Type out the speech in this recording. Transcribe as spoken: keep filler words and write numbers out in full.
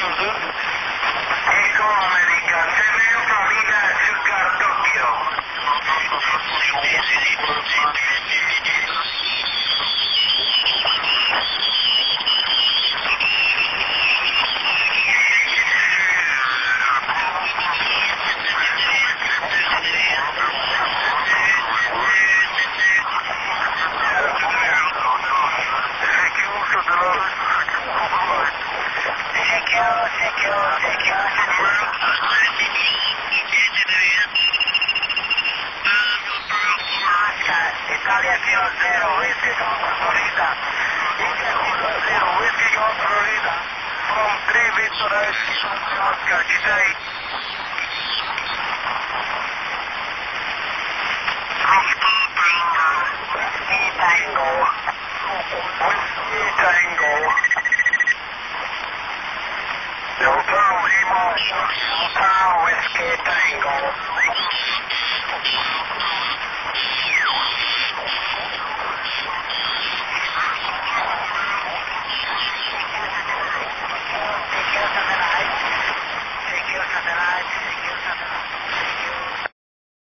Eco America, seven Florida, Sugar, Tokyo. Italia Kilo Zero, Whiskey Golf Florida. India Kilo Zero, Whiskey Golf Florida. From three Victor Oscar, Oscar, G J.